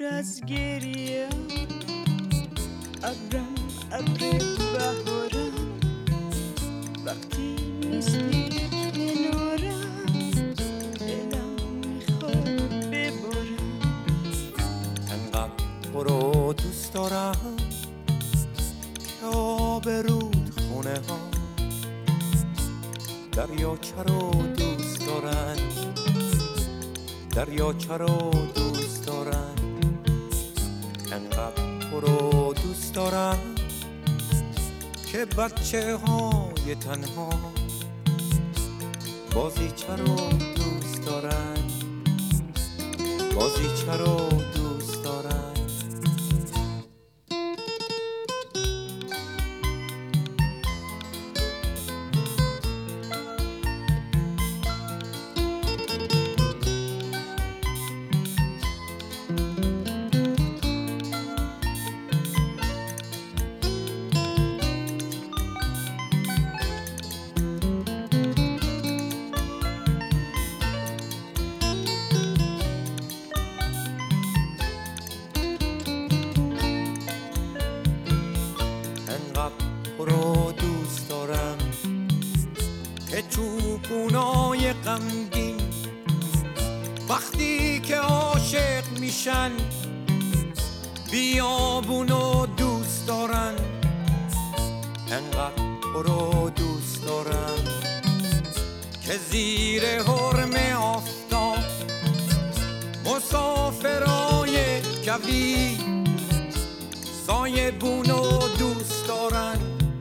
پر از گریه، ابرم ابر بهارم، وقتی نیستی کنارم دلم میخواد ببارم. انقدر تو رو دوست دارم که آبرود خونه ها دریاچه رو دوست دارن، دریاچه رو دوست دارن. انقدر تو رو دوست دارم که بچه های تنها بازیچه رو دوست دارن، بازیچه رو دوست دارن. تو رو دوست دارم که چوپونای غمگین وقتی که عاشق میشن بیابونو دوست دارن. انقدر تو رو دوست دارم که زیر حرم آفتاب مسافرای کوی سایه بونو دوست دارن.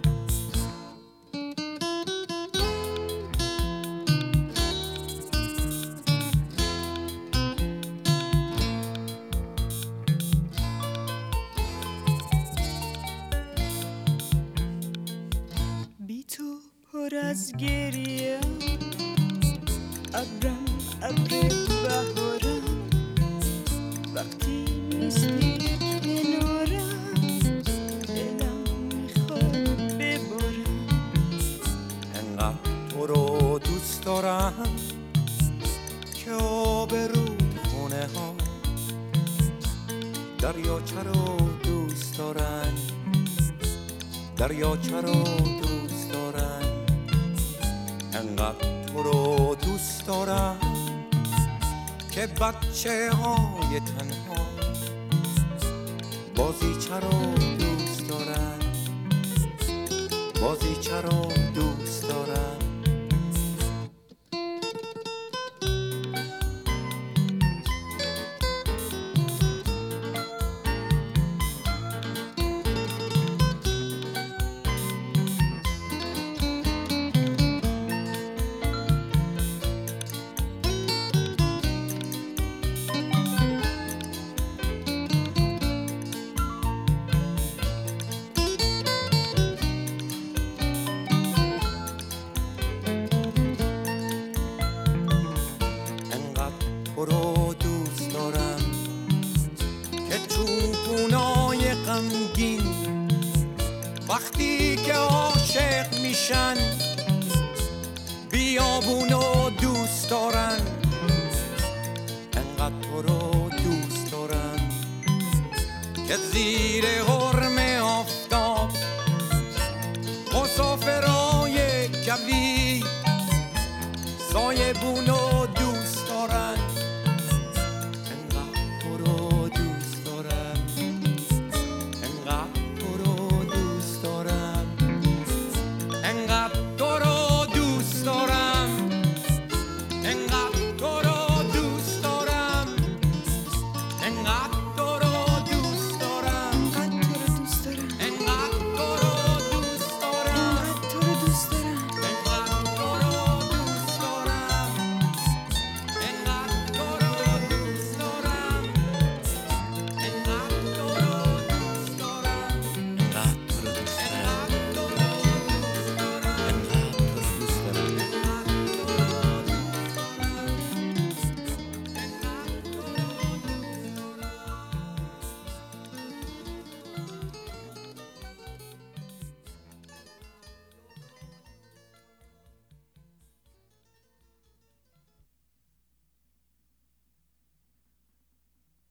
بی تو پر از گریه، ابرم ابر بهارم، وقتی نیستی کنارم دلم میخواد ببارم. انقدر تو رو دوست دارم که آبرود خونه ها دریاچه رو دوست دارن، دریاچه رو دوست دارن. انقدر تو رو دوست دارم که بچه های تنها بازیچه رو دوست دارن، بازیچه رو دوست دارن. تو رو دوست دارم که چوپونای غمگین وقتی که عاشق میشن بیابونو دوست دارن. انقدر تو رو دوست دارم که زیر حرم آفتاب مسافرای کوی سایه بونو دوست دارن.